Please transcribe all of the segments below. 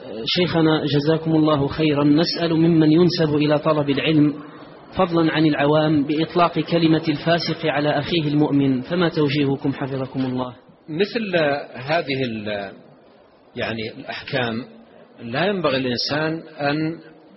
شيخنا جزاكم الله خيرا، نسأل ممن ينسب إلى طلب العلم فضلا عن العوام بإطلاق كلمة الفاسق على أخيه المؤمن، فما توجيهكم حفظكم الله؟ مثل هذه الأحكام لا ينبغي الإنسان أن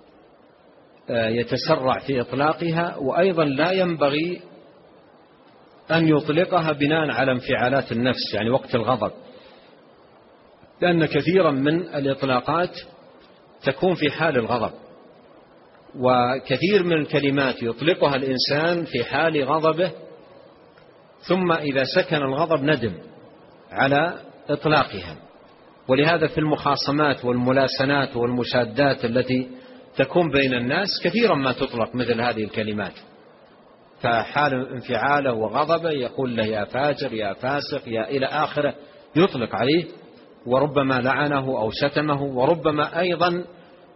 يتسرع في إطلاقها، وأيضا لا ينبغي أن يطلقها بناء على انفعالات النفس وقت الغضب، لأن كثيرا من الإطلاقات تكون في حال الغضب، وكثير من الكلمات يطلقها الإنسان في حال غضبه، ثم إذا سكن الغضب ندم على إطلاقها. ولهذا في المخاصمات والملاسنات والمشادات التي تكون بين الناس كثيرا ما تطلق مثل هذه الكلمات، فحال انفعاله وغضبه يقول له يا فاجر يا فاسق يا إلى آخره، يطلق عليه، وربما لعنه أو شتمه، وربما أيضا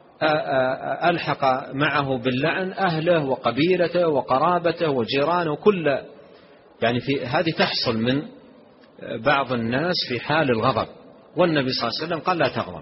ألحق معه باللعن أهله وقبيلته وقرابته وجيرانه كل في هذه تحصل من بعض الناس في حال الغضب. والنبي صلى الله عليه وسلم قال لا تغضب،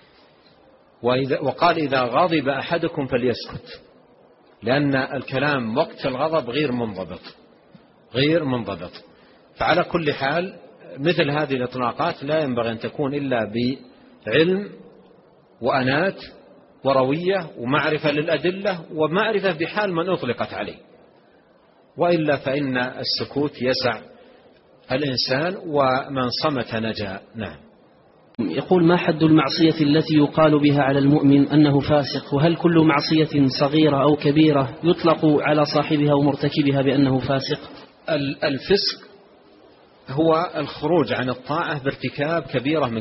وقال إذا غضب أحدكم فليسكت، لأن الكلام وقت الغضب غير منضبط. فعلى كل حال مثل هذه الإطلاقات لا ينبغي أن تكون إلا بعلم وأنات وروية ومعرفة للأدلة ومعرفة بحال من أطلقت عليه، وإلا فإن السكوت يسع الإنسان، ومن صمت نجا. نعم. يقول: ما حد المعصية التي يقال بها على المؤمن أنه فاسق؟ وهل كل معصية صغيرة أو كبيرة يطلق على صاحبها ومرتكبها بأنه فاسق؟ الفسق هو الخروج عن الطاعة بارتكاب كبيرة من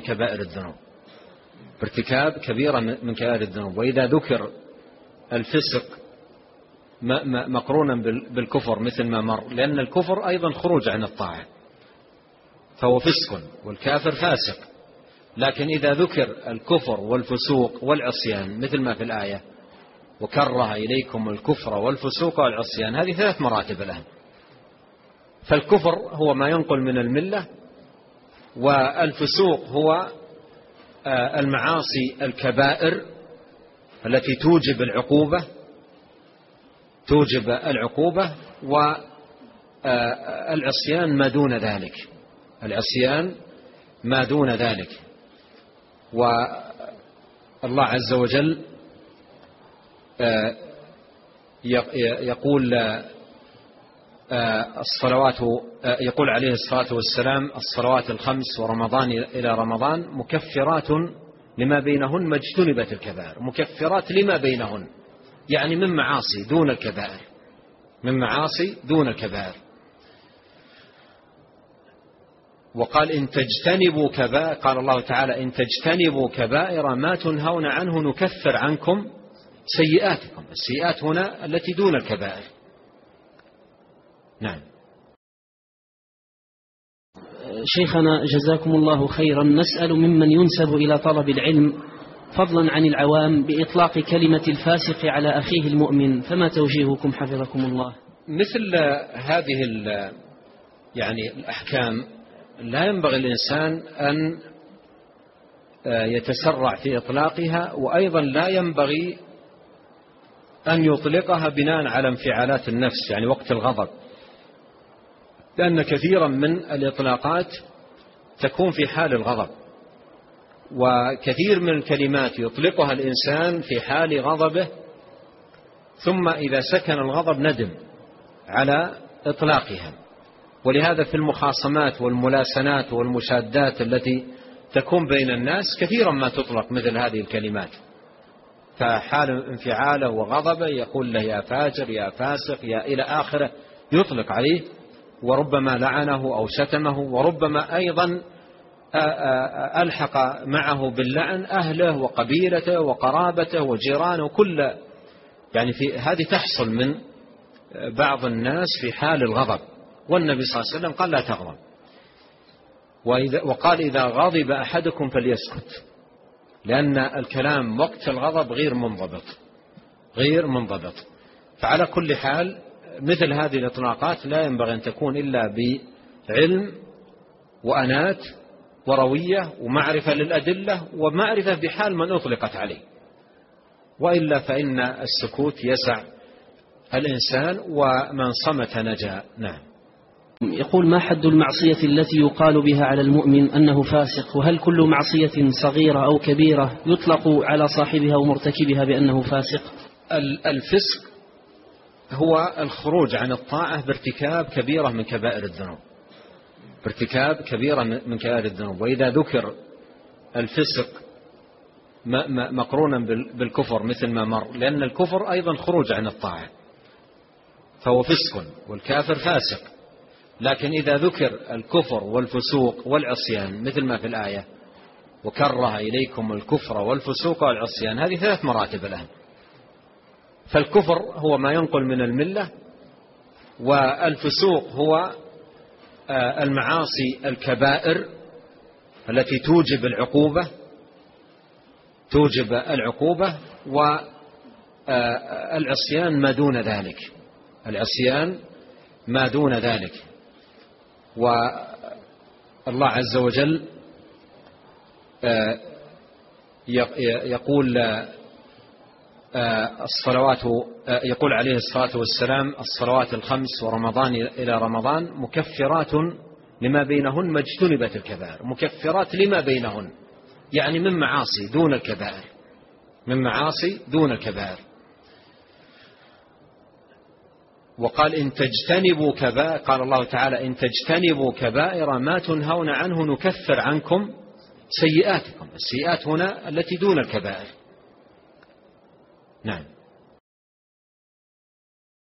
كبائر الذنوب. وإذا ذكر الفسق مقرونا بالكفر مثل ما مر، لأن الكفر أيضا خروج عن الطاعة فهو فسق، والكافر فاسق. لكن إذا ذكر الكفر والفسوق والعصيان مثل ما في الآية وكره إليكم الكفر والفسوق والعصيان، هذه 3 مراتب الآن. فالكفر هو ما ينقل من الملة، والفسوق هو المعاصي الكبائر التي توجب العقوبة، والعصيان ما دون ذلك. والله عز وجل يقول يقول عليه الصلاة والسلام: الصلوات الخمس ورمضان إلى رمضان مكفرات لما بينهن ما اجتنبت الكبائر. مكفرات لما بينهن، من معاصي دون الكبائر. وقال إن تجتنبوا كبائر، قال الله تعالى: إن تجتنبوا كبائر ما تنهون عنه نكفر عنكم سيئاتكم. السيئات هنا التي دون الكبائر. نعم. شيخنا جزاكم الله خيرا، نسأل ممن ينسب إلى طلب العلم فضلا عن العوام بإطلاق كلمة الفاسق على أخيه المؤمن، فما توجيهكم حفظكم الله؟ مثل هذه الأحكام لا ينبغي الإنسان أن يتسرع في إطلاقها، وأيضا لا ينبغي أن يطلقها بناء على انفعالات النفس وقت الغضب، لأن كثيرا من الإطلاقات تكون في حال الغضب، وكثير من الكلمات يطلقها الإنسان في حال غضبه، ثم إذا سكن الغضب ندم على إطلاقها. ولهذا في المخاصمات والملاسنات والمشادات التي تكون بين الناس كثيرا ما تطلق مثل هذه الكلمات، فحال انفعاله وغضبه يقول له يا فاجر يا فاسق يا إلى آخره، يطلق عليه، وربما لعنه أو شتمه، وربما أيضا ألحق معه باللعن أهله وقبيلته وقرابته وجيرانه كل في هذه تحصل من بعض الناس في حال الغضب. والنبي صلى الله عليه وسلم قال لا تغضب، وقال إذا غضب أحدكم فليسكت، لأن الكلام وقت الغضب غير منضبط. فعلى كل حال مثل هذه الإطلاقات لا ينبغي أن تكون إلا بعلم وأنات وروية ومعرفة للأدلة ومعرفة بحال من أطلقت عليه، وإلا فإن السكوت يسع الإنسان ومن صمت نجا. نعم. يقول: ما حد المعصية التي يقال بها على المؤمن أنه فاسق؟ وهل كل معصية صغيرة أو كبيرة يطلق على صاحبها ومرتكبها بأنه فاسق؟ الفسق هو الخروج عن الطاعة بارتكاب كبيرة من كبائر الذنوب، بارتكاب كبيرة من كبائر الذنوب. وإذا ذكر الفسق مقرونا بالكفر مثل ما مر، لأن الكفر أيضا خروج عن الطاعة فهو فسق، والكافر فاسق. لكن إذا ذكر الكفر والفسوق والعصيان مثل ما في الآية: وكره إليكم الكفر والفسوق والعصيان، هذه 3 مراتب الآن. فالكفر هو ما ينقل من الملة، والفسوق هو المعاصي الكبائر التي توجب العقوبة، والعصيان ما دون ذلك، العصيان ما دون ذلك. والله عز وجل يقول يقول عليه الصلاة والسلام: الصلوات الخمس ورمضان إلى رمضان مكفرات لما بينهن ما اجتنبت الكبائر. مكفرات لما بينهن، يعني من معاصي دون الكبائر، من معاصي دون الكبائر. وقال: إن تجتنبوا كبائر، قال الله تعالى: إن تجتنبوا كبائر ما تنهون عنه نكفر عنكم سيئاتكم. السيئات هنا التي دون الكبائر. نعم.